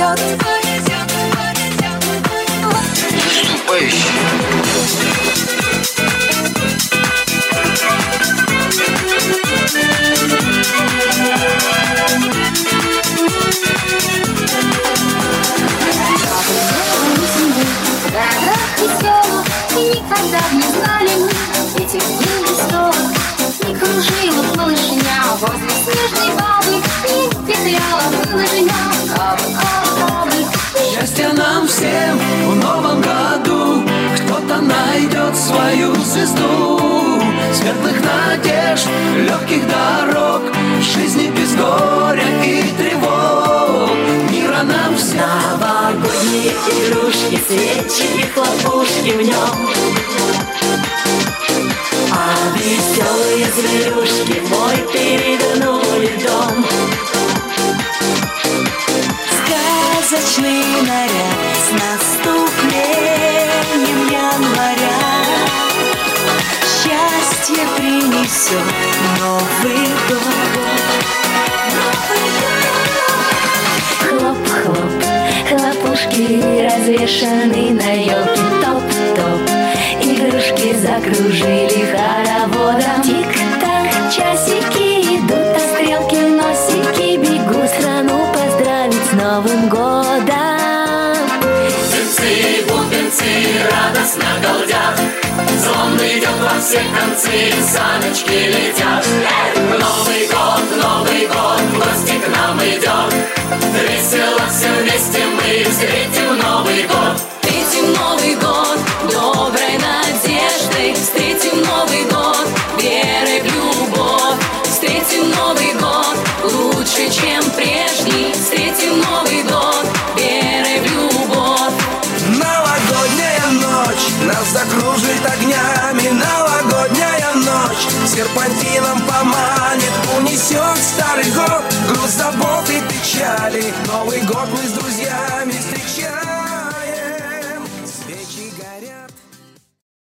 повезет. И никогда б не знали мы этих дней веселых. Не кружила малышня возле снежной бабы, не петляла выложеня, кабы. Счастья нам всем в новом году, кто-то найдет свою звезду. Светлых надежд, легких дорог, жизни без горя и тревог. Мира нам всем. Новогодние игрушки, свечи и хлопушки в нем. А веселые зверюшки мой перевернули дом. Сказочный наряд с наступлением января счастье принесет Новый год. Хлоп-хлоп, хлопушки развешаны на елке, топ-топ. Игрушки закружили хороводом. Тик-так, часики идут, а стрелки носики бегут страну поздравить с Новым годом. Птенцы, бубенцы радостно галдят, звон идет во все концы, саночки летят. Новый год, в гости к нам идет. Весело все вместе мы встретим Новый год. Встретим Новый год доброй надеждой, встретим Новый год верой в любовь. Встретим Новый год лучше, чем прежний. Встретим Новый год верой в любовь. Новогодняя ночь нас закружит огнями. Новогодняя ночь серпантином поманит, унесет старый год, груз забот и печали. Новый год мы с друзьями встречаем, свечи горят.